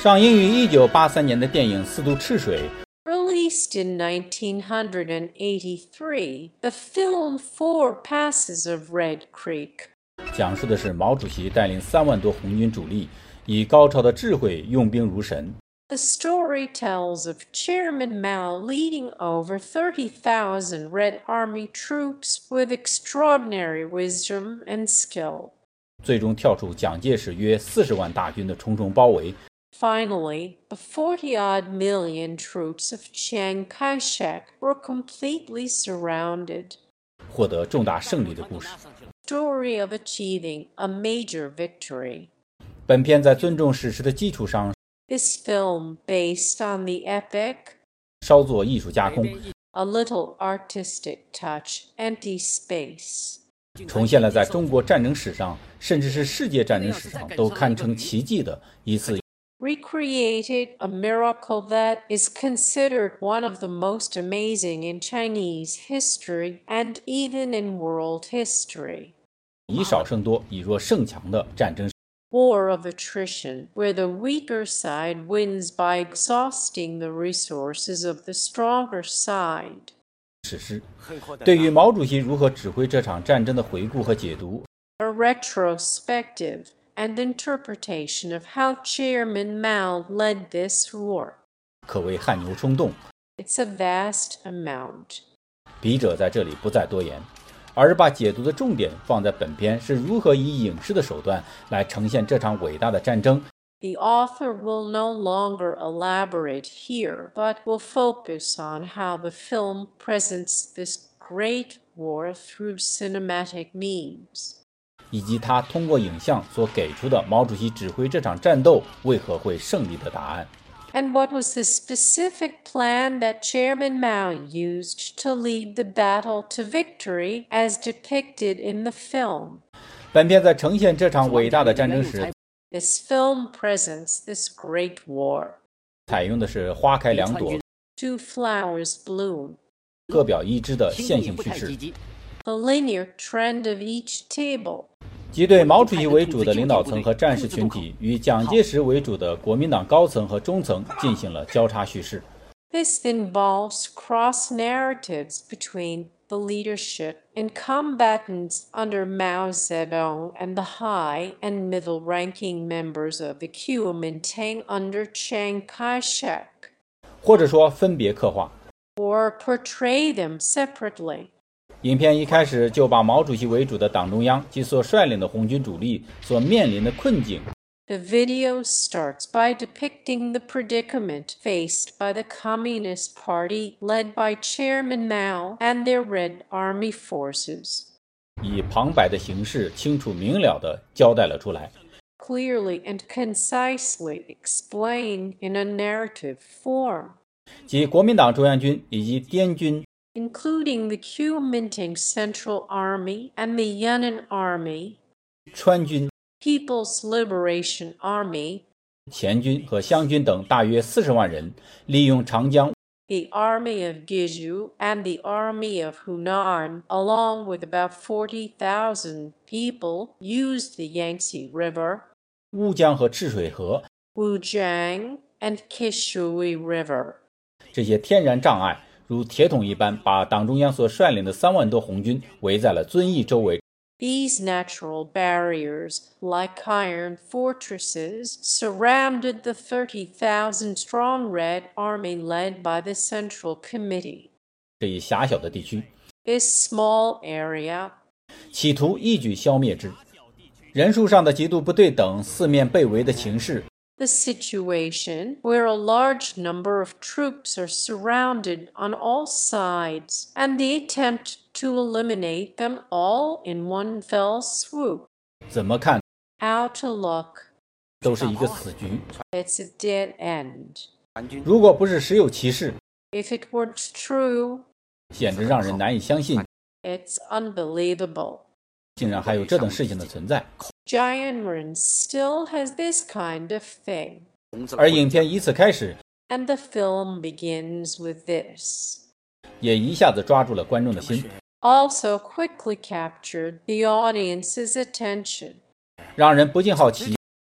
上映于1983年的电影《四渡赤水》 Released in 1983, the film Four Passes of Red Creek 讲述的是毛主席带领3万多红军主力，以高超的智慧用兵如神。 The story tells of Chairman Mao leading over 30,000 Red Army troops with extraordinary wisdom and skill. 最终跳出蒋介石约40万大军的重重包围。 Finally, the 40-odd million troops of Chiang Kai-shek were completely surrounded. 获得重大胜利的故事。 Story of achieving a major victory. 本片在尊重史实的基础上， This film, based on the epic, 稍作艺术加工， a little artistic touch, empty space. 重现了在中国战争史上，甚至是世界战争史上都堪称奇迹的一次。 Recreated a miracle that is considered one of the most amazing in Chinese history and even in world history. 以少胜多，以弱胜强的战争。 War of attrition, where the weaker side wins by exhausting the resources of the stronger side. 史诗对于毛主席如何指挥这场战争的回顾和解读。 A retrospective and interpretation of how Chairman Mao led this war. 可谓汗牛充栋。 It's a vast amount. 笔者在这里不再多言，而是把解读的重点放在本片是如何以影视的手段来呈现这场伟大的战争。 The author will no longer elaborate here, but will focus on how the film presents this great war through cinematic means. 以及他通过影像所给出的毛主席指挥这场战斗为何会胜利的答案。 And what was the specific plan that Chairman Mao used to lead the battle to victory as depicted in the film? 本片在呈现这场伟大的战争时， This film presents this great war. 采用的是花开两朵， Two flowers bloom. 各表一枝的线性叙事， The linear trend of each table. 即对毛主席为主的领导层和战士群体与蒋介石为主的国民党高层和中层进行了交叉叙事。 This involves cross narratives between the leadership and combatants under Mao Zedong and the high and middle-ranking members of the Kuomintang under Chiang Kai-shek. 或者说分别刻画。 Or portray them separately. 影片一开始就把毛主席为主的党中央及所率领的红军主力所面临的困境。 The video starts by depicting the predicament faced by the Communist Party led by Chairman Mao and their Red Army forces. 以旁白的形式清楚明了地交代了出来。 Clearly and concisely explained in a narrative form. 即国民党中央军以及滇军， including the Kuomintang Central Army and the Yunnan Army, 川军、 People's Liberation Army, 黔军和湘军等大约40万人，利用长江、 the Army of Giju and the Army of Hunan, along with about 40,000 people, used the Yangtze River, 乌江和赤水河 Wujiang, and Kishui River. 这些天然障碍如铁桶一般，把党中央所率领的3万多红军围在了遵义周围。 These natural barriers, like iron fortresses, surrounded the 30,000-strong Red Army led by the Central Committee. 这一狭小的地区， This small area, 企图一举消灭之。人数上的极度不对等，四面被围的情势， the situation where a large number of troops are surrounded on all sides, and the attempt to eliminate them all in one fell swoop. 怎么看 How to look, 都是一个死局。 it's a dead end. 如果不是实有其事， If it weren't true, 简直让人难以相信， it's unbelievable. 竟然还有这等事情的存在。 Jianren still has this kind of thing. 而影片以此开始， And the film begins with this. 也一下子抓住了观众的心， Also quickly captured the audience's attention. 让人不禁好奇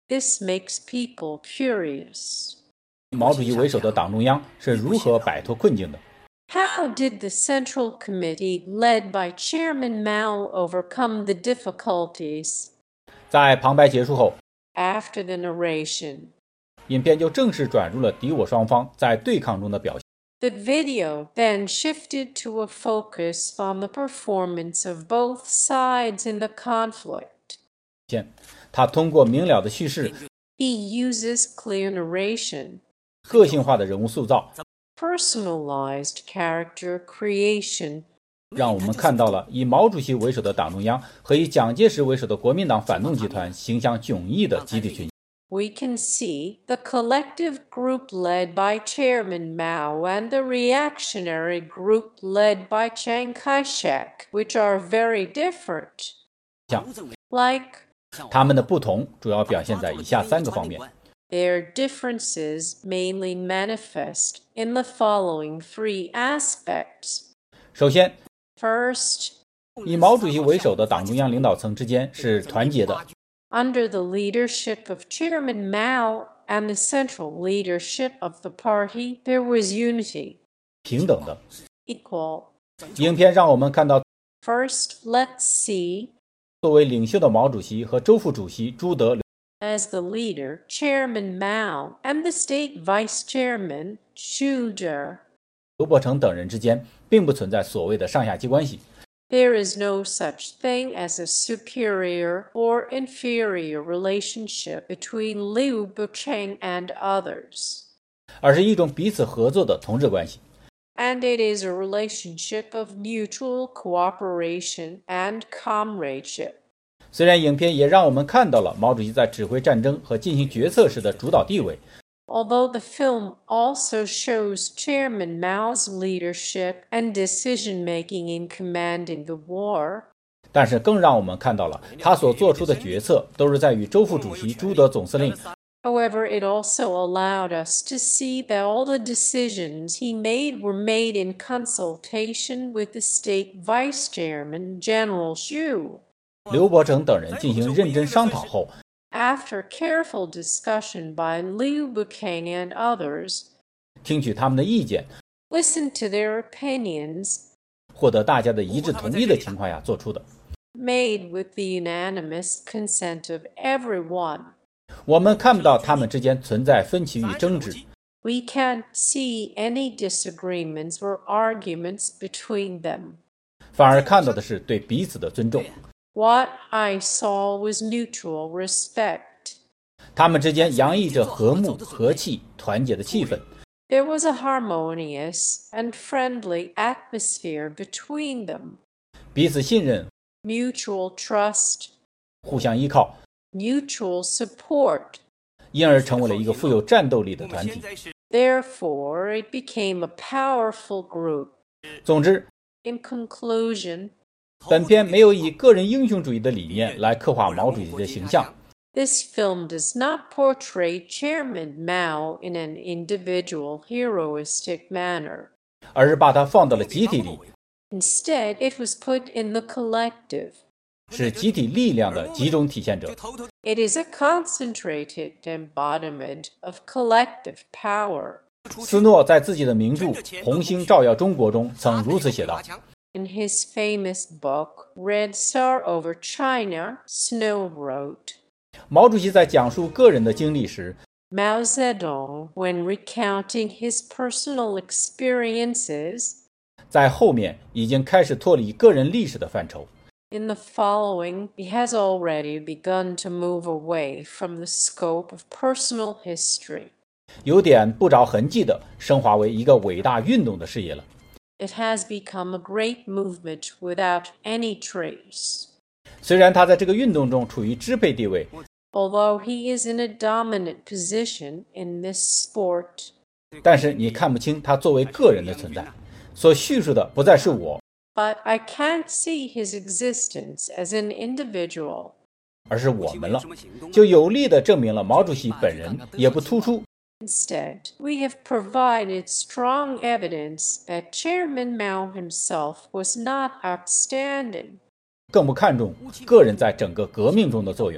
This makes people curious. 毛主席为首的党中央是如何摆脱困境的？ How did the Central Committee, led by Chairman Mao, overcome the difficulties? 在旁白结束后， After the narration, 影片就正式转入了敌我双方在对抗中的表现。 the video then shifted to a focus on the performance of both sides in the conflict. 他通过明了的叙事、 He uses clear narration, 个性化的人物塑造， personalized character creation, 让我们看到了以毛主席为首的党中央和以蒋介石为首的国民党反动集团形象迥异的集体群像。 We can see the collective group led by Chairman Mao and the reactionary group led by Chiang Kai-shek, which are very different. Like, 他们的不同主要表现在以下3个方面。 their differences mainly manifest in the following 3 aspects. 首先， First, 以毛主席为首的党中央领导层之间是团结的， under the leadership of Chairman Mao and the central leadership of the party, there was unity, 平等的。 equal. 影片让我们看到 First, let's see, 作为领袖的毛主席和周副主席朱德、 as the leader, Chairman Mao, and the state vice chairman, Zhu De, 刘伯承等人之间并不存在所谓的上下级关系， there is no such thing as a superior or inferior relationship between Liu Bucheng and others, 而是一种彼此合作的同志关系。 and it is a relationship of mutual cooperation and comradeship. 虽然影片也让我们看到了毛主席在指挥战争和进行决策时的主导地位， Although the film also shows Chairman Mao's leadership and decision-making in commanding the war, 但是更让我们看到了他所做出的决策都是在与周副主席朱德总司令 however, it also allowed us to see that all the decisions he made were made in consultation with the state vice chairman, General Xu. 刘伯承等人进行认真商讨后， After careful discussion by Liu Bucheng and others, 听取他们的意见， listen to their opinions, 获得大家的一致同意的情况下做出的。 made with the unanimous consent of everyone. 我们看不到他们之间存在分歧与争执， We can't see any disagreements or arguments between them. 反而看到的是对彼此的尊重。 What I saw was mutual respect. 他们之间洋溢着和睦、和气、团结的气氛。 There was a harmonious and friendly atmosphere between them. 彼此信任， Mutual trust, 互相依靠， mutual support. 因而成为了一个富有战斗力的团体。 Therefore, it became a powerful group. 总之， In conclusion, 本片没有以个人英雄主义的理念来刻画毛主席的形象， this film does not portray Chairman Mao in an individual heroistic manner. 而是把它放到了集体里， Instead, it was put in the collective. 是集体力量的集中体现者。 It is a concentrated embodiment of collective power. 斯诺在自己的名著《红星照耀中国》中曾如此写道： In his famous book, Red Star Over China, Snow wrote, 毛主席在讲述个人的经历时， Mao Zedong, when recounting his personal experiences, 在后面已经开始脱离个人历史的范畴。 in the following, he has already begun to move away from the scope of personal history. 有点不着痕迹地升华为一个伟大运动的事业了。 It has become a great movement without any trace. 虽然他在这个运动中处于支配地位， Although he is in a dominant position in this sport, 但是你看不清他作为个人的存在。所叙述的不再是我， but I can't see his existence as an individual. 而是我们了，就有力地证明了毛主席本人也不突出。 Instead, we have provided strong evidence that Chairman Mao himself was not outstanding. 更不看重个人在整个革命中的作用。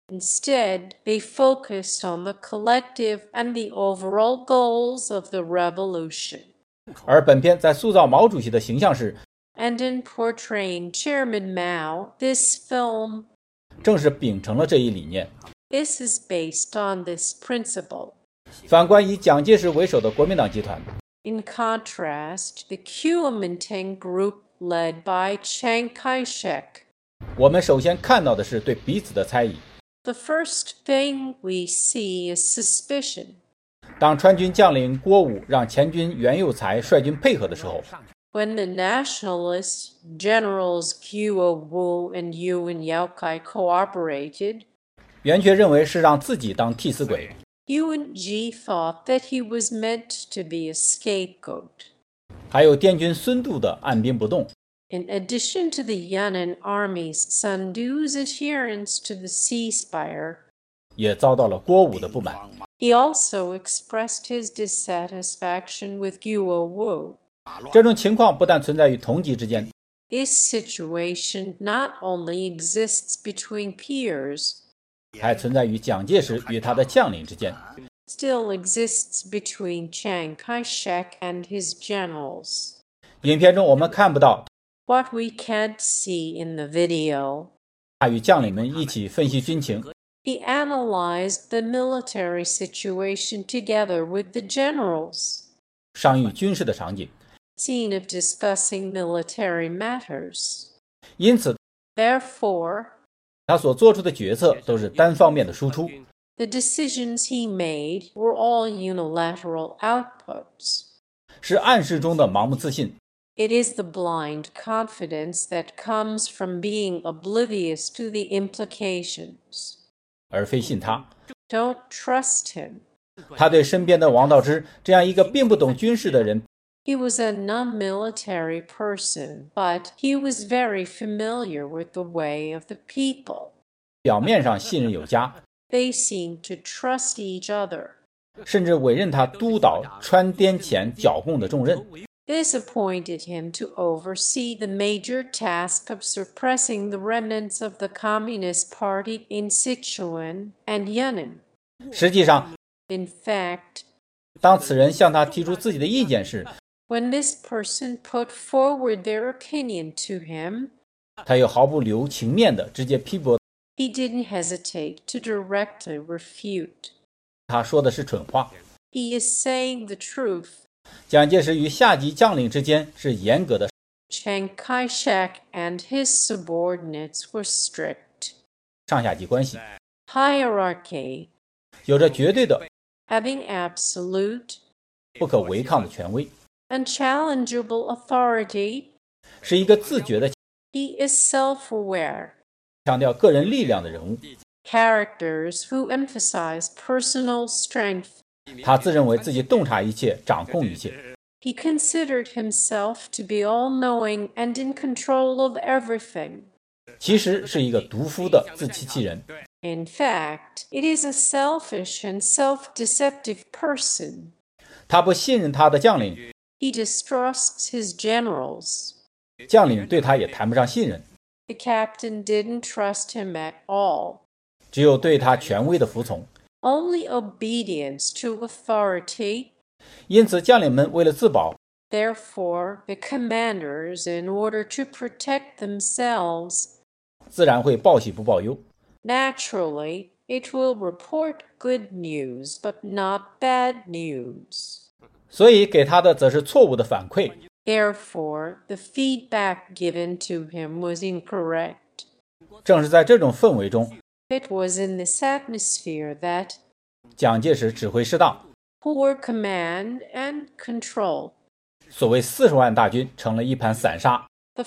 Instead, they focused on the collective and the overall goals of the revolution. 而本片在塑造毛主席的形象时， And in portraying Chairman Mao, this film 正是秉承了这一理念。 is based on this principle. 反观以蒋介石为首的国民党集团， In contrast, the Kuomintang group led by Chiang Kai-shek. 我们首先看到的是对彼此的猜疑。 The first thing we see is suspicion. 当川军将领郭武让前军袁有才率军配合的时候， When the nationalist generals Guo Wu and Yuan Yaokai cooperated, 袁却认为是让自己当替死鬼。 Yuan Ji thought that he was meant to be a scapegoat. 还有滇军孙度的按兵不动。 In addition to the Yan'an army's Sandu's adherence to the ceasefire, 也遭到了郭武的不满。 he also expressed his dissatisfaction with Guo Wu. 这种情况不但存在于同级之间， This situation not only exists between peers, 还存在于蒋介石与他的将领之间。 still exists between Chiang Kai-shek and his generals. 影片中我们看不到 What we can't see in the video, 他与将领们一起分析军情， he analyzed the military situation together with the generals. 商议军事的场景。 Scene of discussing military matters. 因此， Therefore, 他所做出的决策都是单方面的输出， the decisions he made were all unilateral outputs. 是暗示中的盲目自信， It is the blind confidence that comes from being oblivious to the implications. 而非信他。 Don't trust him. 他对身边的王道之这样一个并不懂军事的人， He was a non-military person, but he was very familiar with the way of the people. 表面上信任有加， They seemed to trust each other. 甚至委任他督导川滇黔剿共的重任。 This appointed him to oversee the major task of suppressing the remnants of the Communist Party in Sichuan and Yunnan. 实际上， In fact, 当此人向他提出自己的意见时， when this person put forward their opinion to him, 他又毫不留情面地直接批驳 he didn't hesitate to directly refute. 他说的是蠢话。 He is saying the truth. 蒋介石与下级将领之间是严格的， Chiang Kai-shek and his subordinates were strict. 上下级关系， Hierarchy, 有着绝对的 having absolute, 不可违抗的权威， unchallengeable authority, 是一个自觉的 he is self-aware. 强调个人力量的人物。 Characters who emphasize personal strength. 他自认为自己洞察一切，掌控一切。 He considered himself to be all-knowing and in control of everything. 其实是一个毒夫的自欺欺人。 In fact, it is a selfish and self-deceptive person. 他不信任他的将领， He distrusts his generals. 将领对他也谈不上信任， The captain didn't trust him at all. 只有对他权威的服从。 Only obedience to authority. 因此，将领们为了自保， Therefore, the commanders, in order to protect themselves, 自然会报喜不报忧。 naturally, it will report good news, but not bad news. 所以给他的则是错误的反馈。 Therefore, the feedback given to him was incorrect. 正是在这种氛围中， It was in this atmosphere that 蒋介石指挥失当， poor command and control. 所谓40万大军成了一盘散沙。 The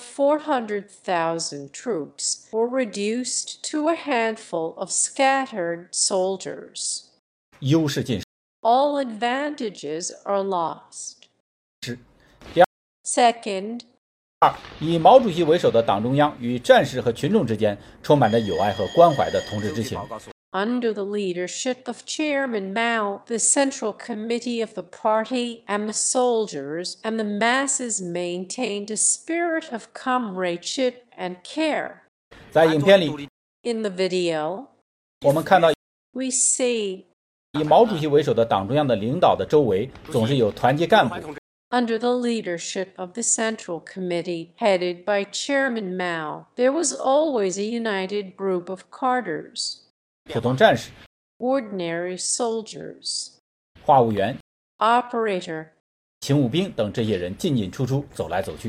400,000 troops were reduced to a handful of scattered soldiers. 优势尽失。 All advantages are lost. 第二， Second, 以毛主席为首的党中央与战士和群众之间充满着友爱和关怀的同志之情。 under the leadership of Chairman Mao, the Central Committee of the party and the soldiers and the masses maintained a spirit of comradeship and care. 在影片里， In the video, 我们看到 We see 以毛主席为首的党中央的领导的周围总是有团结干部， under the leadership of the Central Committee headed by Chairman Mao, there was always a united group of Carters, 普通战士、 ordinary soldiers, 话务员、 operator, 勤务兵等这些人进进出出，走来走去。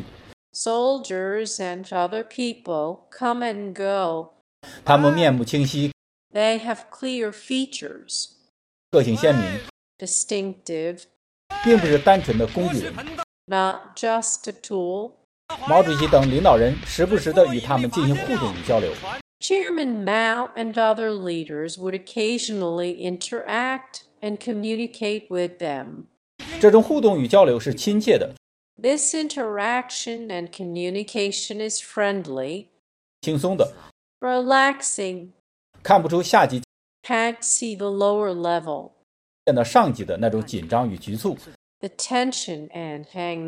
soldiers and other people come and go. 他们面目清晰， They have clear features, 个性鲜明， distinctive, 并不是单纯的工具人。 not just a tool. 毛主席等领导人时不时地与他们进行互动与交流。 Chairman Mao and other leaders would occasionally interact and communicate with them. 这种互动与交流是亲切的、 This interaction and communication is friendly, 轻松的， relaxing, 看不出下级 can't see the lower level. 见到上级的那种紧张与局促。 The tension and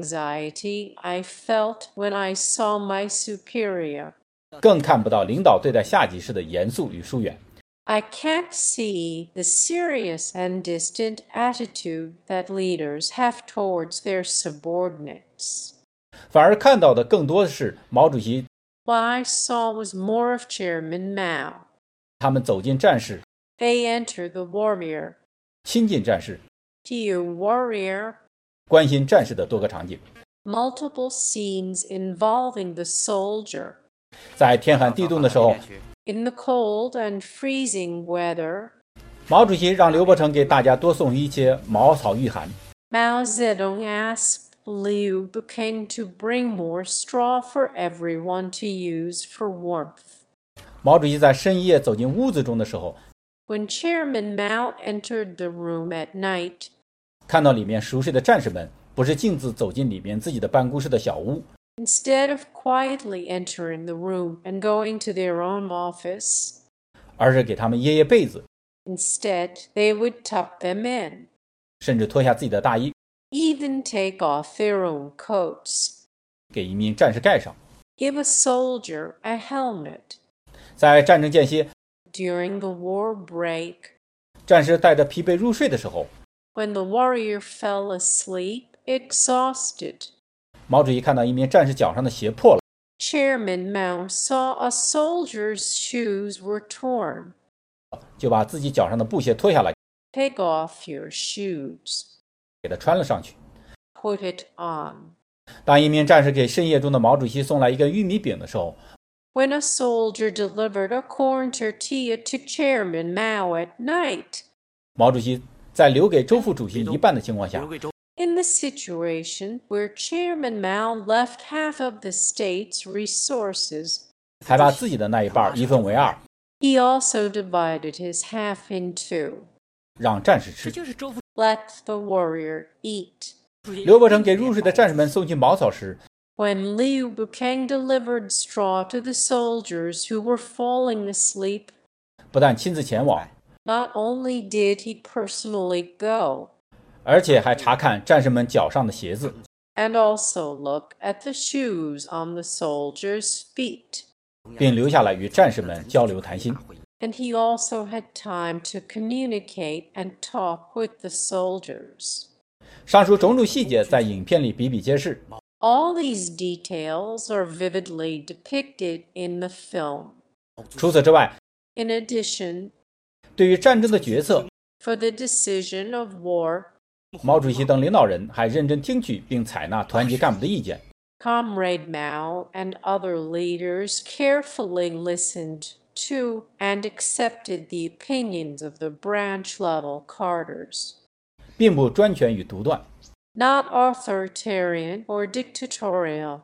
anxiety I felt when I saw my superior. 更看不到领导对待下级时的严肃与疏远。 I can't see the serious and distant attitude that leaders have towards their subordinates. 反而看到的更多的是毛主席 What I saw was more of Chairman Mao. 他们走进战事， They enter the warrior. 亲近战事， Dear warrior, 关心战事的多个场景。 multiple scenes involving the soldier. 在天寒地冻的时候， In the cold and freezing weather, 毛主席让刘伯承给大家多送一些茅草御寒。 Mao Zedong asked Liu Buqing to bring more straw for everyone to use for warmth. 毛主席在深夜走进屋子中的时候， When Chairman Mao entered the room at night, 看到里面熟睡的战士们，不是径自走进里面自己的办公室的小屋， instead of quietly entering the room and going to their own office, 而是给他们掖被子， instead they would tuck them in, 甚至脱下自己的大衣， even take off their own coats, 给一名战士盖上。 give a soldier a helmet. 在战争间歇， During the war break, 战士带着疲惫入睡的时候， when the warrior fell asleep, exhausted, 毛主席看到一名战士脚上的鞋破了， Chairman Mao saw a soldier's shoes were torn. 就把自己脚上的布鞋脱下来， Take off your shoes. 给他穿了上去。 Put it on. 当一名战士给深夜中的毛主席送来一根玉米饼的时候， When a soldier delivered a corn tortilla to Chairman Mao at night, 毛主席在留给周副主席一半的情况下， in the situation where Chairman Mao left half of the state's resources, 还把自己的那一半一分为二， he also divided his half in two. 让战士吃。 Let the warrior eat. 刘伯承给入睡的战士们送去茅草时， When Liu Buqing delivered straw to the soldiers who were falling asleep, 不但亲自前往， not only did he personally go, 而且还查看战士们脚上的鞋子， and also look at the shoes on the soldiers' feet. 并留下来与战士们交流谈心。 And he also had time to communicate and talk with the soldiers. 上述种种细节在影片里比比皆是。 All these details are vividly depicted in the film. 除此之外， In addition, 对于战争的决策， for the decision of war, 毛主席等领导人还认真听取并采纳团级干部的意见。 Comrade Mao and other leaders carefully listened to and accepted the opinions of the branch-level Carters. 并不专权与独断。 Not authoritarian or dictatorial.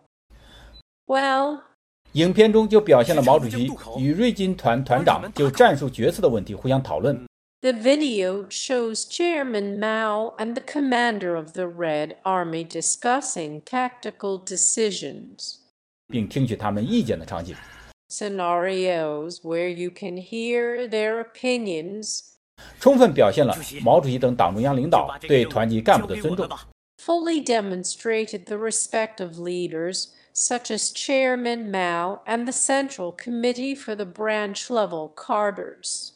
Well, 影片中就表现了毛主席与瑞金团团长就战术决策的问题互相讨论。 the video shows Chairman Mao and the commander of the Red Army discussing tactical decisions. 并听取他们意见的场景， Scenarios where you can hear their opinions, 充分表现了毛主席等党中央领导对团级干部的尊重， fully demonstrated the respect of leaders such as Chairman Mao and the Central Committee for the branch-level Carters.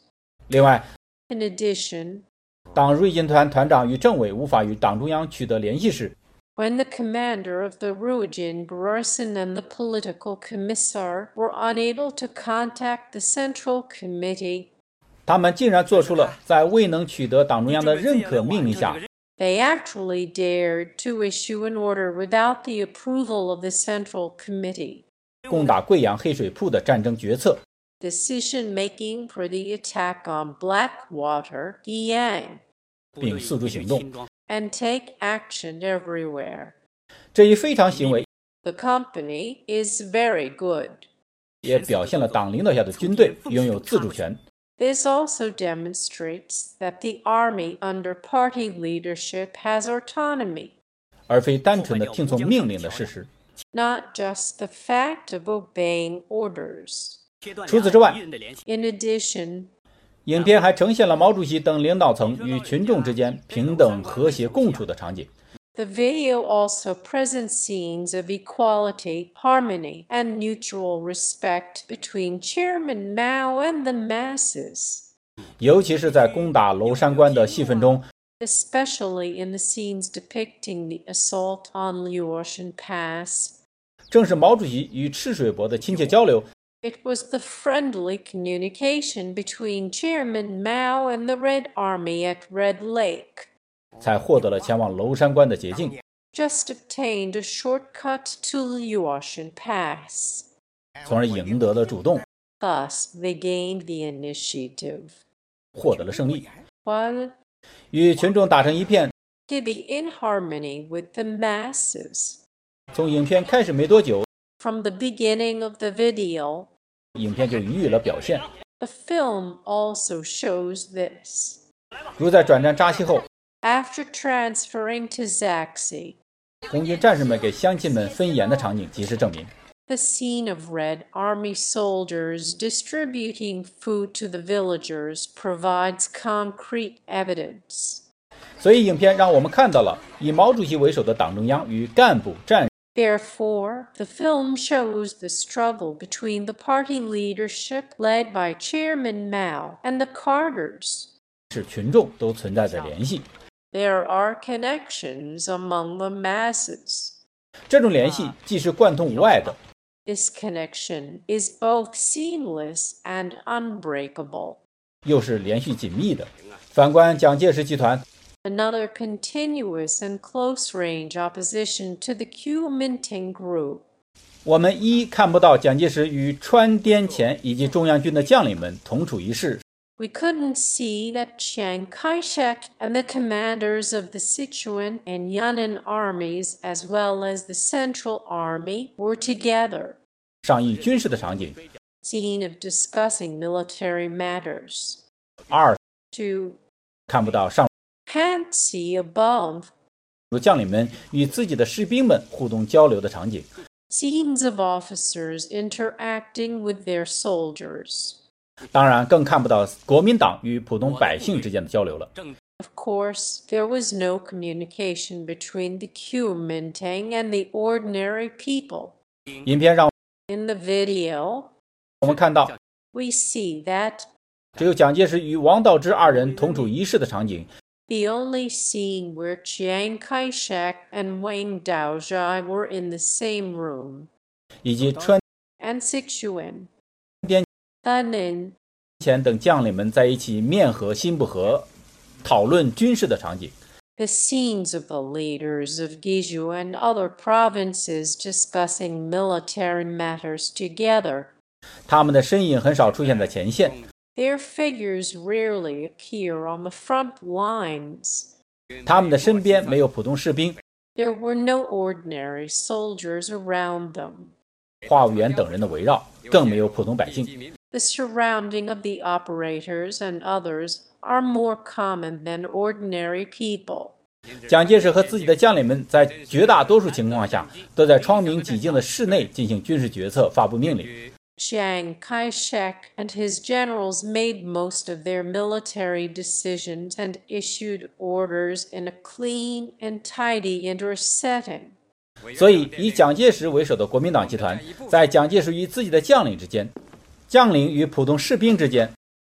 另外， In addition, 当瑞金团团长与政委无法与党中央取得联系时， when the commander of the Ruijin garrison and the political commissar were unable to contact the Central Committee, 他们竟然做出了在未能取得党中央的认可命令下， they actually dared to issue an order without the approval of the Central Committee. 攻打贵阳黑水铺的战争决策， Decision-making for the attack on Blackwater, Guiyang, 并诉诸行动。 and take action everywhere. 这一非常行为 The company is very good. 也表现了党领导下的军队拥有自主权。 This also demonstrates that the army under party leadership has autonomy, 而非单纯的听从命令的事实。 not just the fact of obeying orders. 除此之外， In addition, 影片还呈现了毛主席等领导层与群众之间平等和谐共处的场景。 the video also presents scenes of equality, harmony, and mutual respect between Chairman Mao and the masses, 尤其是在攻打娄山关的戏份中， especially in the scenes depicting the assault on Luotian Pass. 正是毛主席与赤水伯的亲切交流， It was the friendly communication between Chairman Mao and the Red Army at Red Lake, 才获得了前往娄山关的捷径， just obtained a shortcut to Luotian Pass. 从而赢得了主动， Thus, they gained the initiative. 获得了胜利， While 与群众打成一片。 to be in harmony with the masses. 从影片开始没多久， From the beginning of the video, 影片就予以了表现。 the film also shows this. 如在转战扎西后， After transferring to Zaxi, 红军战士们给乡亲们分盐的场景及时证明， the scene of Red Army soldiers distributing food to the villagers provides concrete evidence. 所以影片让我们看到了以毛主席为首的党中央与干部战 Therefore, the film shows the struggle between the party leadership led by Chairman Mao and the Carters. 士群众都存在着联系。 There are connections among the masses. 这种联系既是贯通无碍的， This connection is both seamless and unbreakable. 又是连续紧密的。反观蒋介石集团， Another continuous and close-range opposition to the Kuomintang group. 我们看不到蒋介石与川滇黔以及中央军的将领们同处一室， We couldn't see that Chiang Kai-shek and the commanders of the Sichuan and Yunnan armies, as well as the Central Army, were together. 商议军事的场景。 Scene of discussing military matters. 二， To 看不到上 can't see above. 如将领们与自己的士兵们互动交流的场景。 Scenes of officers interacting with their soldiers. 当然，更看不到国民党与普通百姓之间的交流了。 Of course, there was no communication between the Kuomintang and the ordinary people. 影片让 In the video, 我们看到， we see that 只有蒋介石与王道之二人同处一室的场景， the only scene where Chiang Kai-shek and Wang Daozhai were in the same room, 以及川 and Sichuan, 滇 Henan, 黔等将领们在一起面和心不和，讨论军事的场景。 the scenes of the leaders of Guizhou and other provinces discussing military matters together. 他们的身影很少出现在前线， Their figures rarely appear on the front lines. 他们的身边没有普通士兵、 There were no ordinary soldiers around them. 话务员等人的围绕，更没有普通百姓。 The surrounding of the operators and others are more common than ordinary people. 蒋介石和自己的将领们在绝大多数情况下都在窗明几净的室内进行军事决策、发布命令。 Chiang Kai-shek and his generals made most of their military decisions and issued orders in a clean and tidy indoor setting. 所以，以蒋介石为首的国民党集团，在蒋介石与自己的将领之间、将领与普通士兵之间，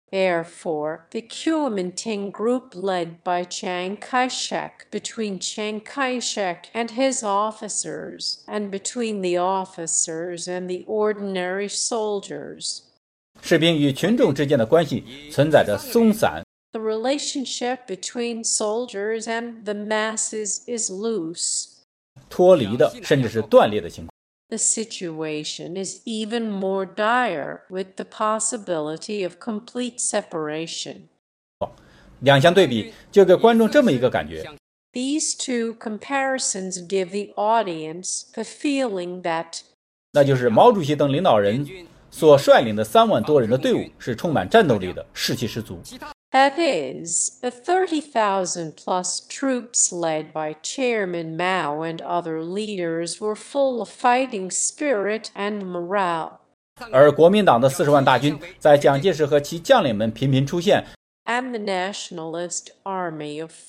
Therefore, the Kuomintang group led by Chiang Kai-shek, between Chiang Kai-shek and his officers, and between the officers and the ordinary soldiers, 士兵与群众之间的关系存在着松散、 the relationship between soldiers and the masses is loose. 脱离的，甚至是断裂的情况。 The situation is even more dire, with the possibility of complete separation. 两相对比，就给观众这么一个感觉： These two comparisons give the audience the feeling that 那就是毛主席等领导人所率领的3万多人的队伍是充满战斗力的，士气十足。 That is, the 30,000 plus troops led by Chairman Mao and other leaders were full of fighting spirit and morale. 而国民党的40万大军在蒋介石和其将领们频频出现， And the nationalist army of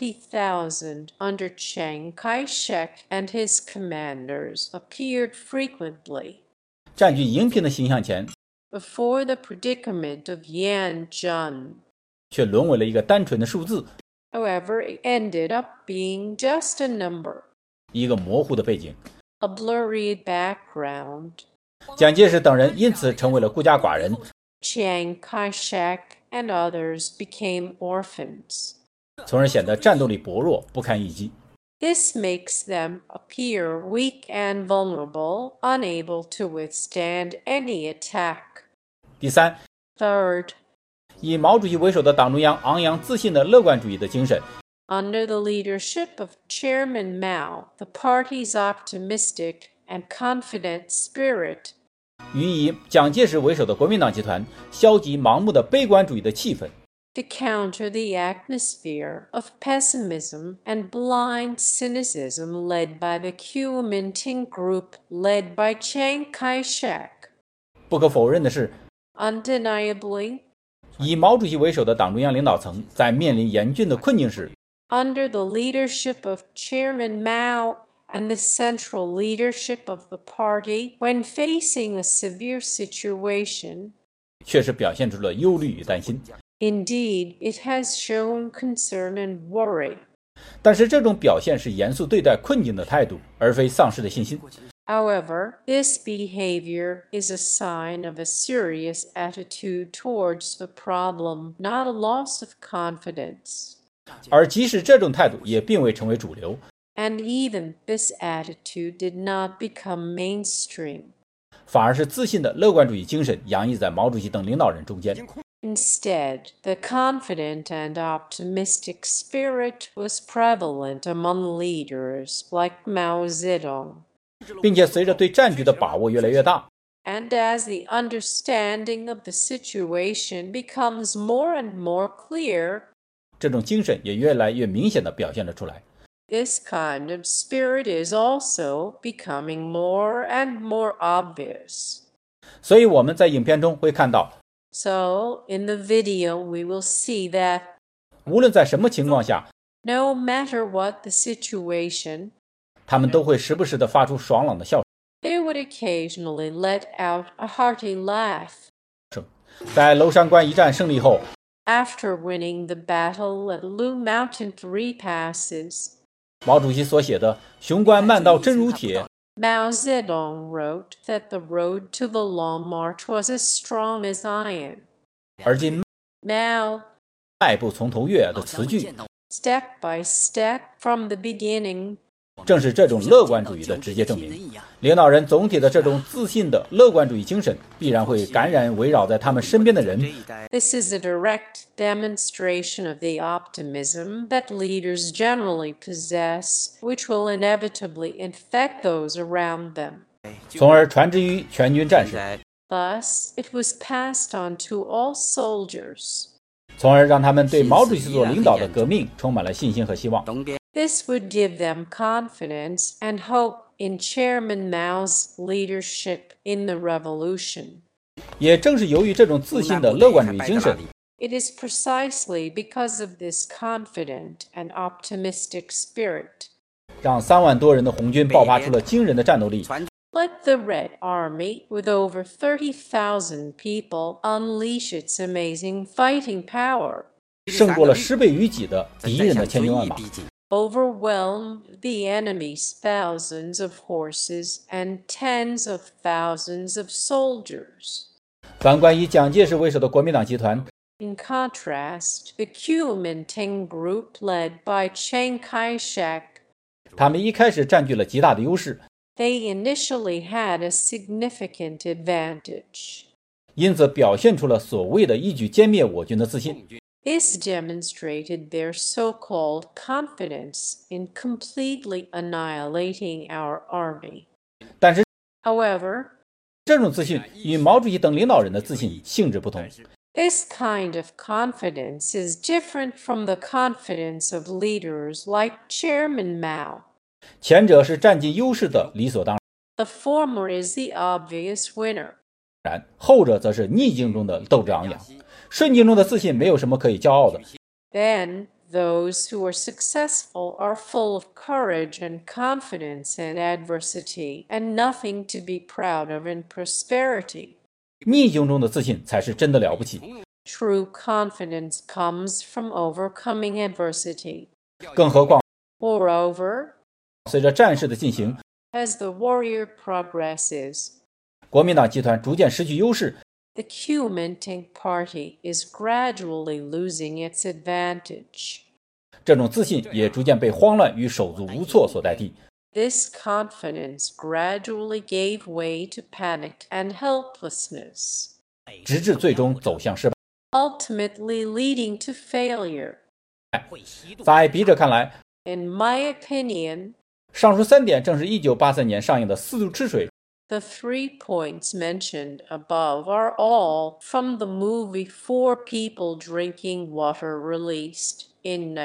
40,000 under Chiang Kai-shek and his commanders appeared frequently. 占据荧屏的形象前， Before the predicament of Yan Zhen, 却沦为了一个单纯的数字， however, it ended up being just a number, 一个模糊的背景。 a blurry background. 蒋介石等人因此成为了孤家寡人， Chiang Kai-shek and others became orphans. 从而显得战斗力薄弱，不堪一击。 This makes them appear weak and vulnerable, unable to withstand any attack. 第三， Third, 以毛主席为首的党中央昂扬自信的乐观主义的精神， under the leadership of Chairman Mao, the party's optimistic and confident spirit, 与以蒋介石为首的国民党集团消极盲目的悲观主义的气氛， to counter the atmosphere of pessimism and blind cynicism led by the Kuomintang group led by Chiang Kai-shek. 不可否认的是， Undeniably, 以毛主席为首的党中央领导层在面临严峻的困境时， under the leadership of Chairman Mao and the central leadership of the party, when facing a severe situation, 确实表现出了忧虑与担心。 indeed, it has shown concern and worry. 但是这种表现是严肃对待困境的态度，而非丧失的信心。 However, this behavior is a sign of a serious attitude towards the problem, not a loss of confidence. 而即使这种态度也并未成为主流， And even this attitude did not become mainstream. 反而是自信的乐观主义精神洋溢在毛主席等领导人中间。 Instead, the confident and optimistic spirit was prevalent among leaders like Mao Zedong. 并且随着对战局的把握越来越大， And as the understanding of the situation becomes more and more clear, 这种精神也越来越明显地表现了出来。 this kind of spirit is also becoming more and more obvious. 所以我们在影片中会看到， So, in the video, we will see that 无论在什么情况下， no matter what the situation, 他们都会时不时地发出爽朗的笑 they would occasionally let out a hearty laugh. 声。在娄山关一战胜利后， After winning the battle at Lu Mountain 3 passes, 毛主席所写的“雄关漫道真如铁” Mao Zedong wrote that the road to the Long March was as strong as iron. 而今 Mao, 迈步从头越的词句， step by step from the beginning, 正是这种乐观主义的直接证明。领导人总体的这种自信的乐观主义精神，必然会感染围绕在他们身边的人。 this is a direct demonstration of the optimism that leaders generally possess, which will inevitably infect those around them. 从而传之于全军战士， Thus, it was passed on to all soldiers. 从而让他们对毛主席所领导的革命充满了信心和希望。 This would give them confidence and hope in Chairman Mao's leadership in the revolution. 也正是由于这种自信的乐观主义精神， It is precisely because of this confident and optimistic spirit 让3万多人的红军爆发出了惊人的战斗力， let the Red Army, with over 30,000 people, unleash its amazing fighting power. 胜过了10倍于己的敌人的千军万马， overwhelm the enemy's thousands of horses and tens of thousands of soldiers. 反观以蒋介石为首的国民党集团， In contrast, the Kuomintang group led by Chiang Kai-shek, 他们一开始占据了极大的优势， they initially had a significant advantage. 因此表现出了所谓的一举歼灭我军的自信。 This demonstrated their so-called confidence in completely annihilating our army. 但是 However, 这种自信与毛主席等领导人的自信性质不同。 this kind of confidence is different from the confidence of leaders like Chairman Mao. 前者是占尽优势的理所当 The former is the obvious winner. 然，后者则是逆境中的斗志昂扬。顺境中的自信没有什么可以骄傲的。 Then, those who are successful are full of courage and confidence in adversity, and nothing to be proud of in prosperity. 逆境中的自信才是真的了不起。 True confidence comes from overcoming adversity. 更何况， Moreover, 随着战事的进行， as the warrior progresses, 国民党集团逐渐失去优势， the Kuomintang party is gradually losing its advantage. 这种自信也逐渐被慌乱与手足无措所代替。 This confidence gradually gave way to panic and helplessness, 直至最终走向失败。 ultimately leading to failure. 在笔者看来， In my opinion, 上述3点正是1983年上映的《四渡赤水》 the 3 points mentioned above are all from the movie Four People Drinking Water, released in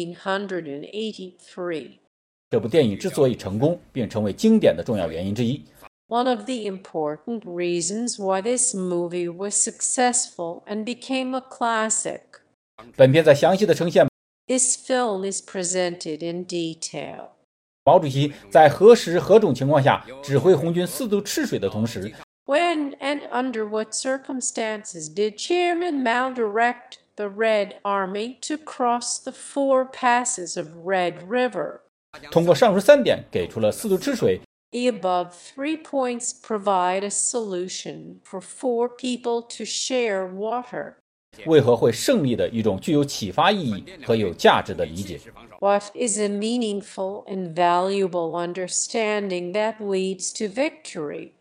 1983. 这部电影之所以成功并成为经典的重要原因之一。 One of the important reasons why this movie was successful and became a classic. 本片在详细的呈现 This film is presented in detail. 毛主席在何时何种情况下指挥红军四渡赤水的同时， When and under what circumstances did Chairman Mao direct the Red Army to cross the 4 passes of Red River? 通过上述3点给出了四渡赤水 The above 3 points provide a solution for 4 people to share water. 为何会胜利的一种具有启发意义和有价值的理解。 What is a meaningful and valuable understanding that leads to victory?